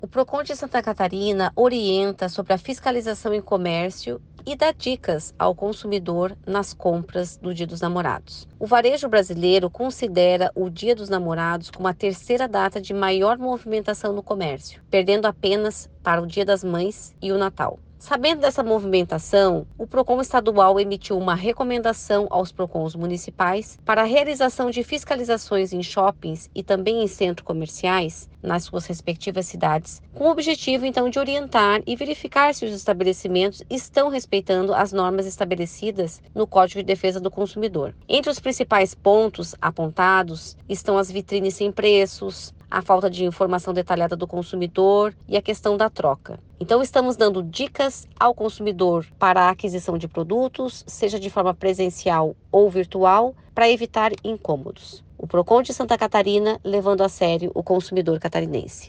O Procon de Santa Catarina orienta sobre a fiscalização em comércio e dá dicas ao consumidor nas compras do Dia dos Namorados. O varejo brasileiro considera o Dia dos Namorados como a terceira data de maior movimentação no comércio, perdendo apenas para o Dia das Mães e o Natal. Sabendo dessa movimentação, o Procon estadual emitiu uma recomendação aos Procons municipais para a realização de fiscalizações em shoppings e também em centros comerciais nas suas respectivas cidades, com o objetivo então de orientar e verificar se os estabelecimentos estão respeitando as normas estabelecidas no Código de Defesa do Consumidor. Entre os principais pontos apontados estão as vitrines sem preços, a falta de informação detalhada do consumidor e a questão da troca. Então, estamos dando dicas ao consumidor para a aquisição de produtos, seja de forma presencial ou virtual, para evitar incômodos. O Procon de Santa Catarina levando a sério o consumidor catarinense.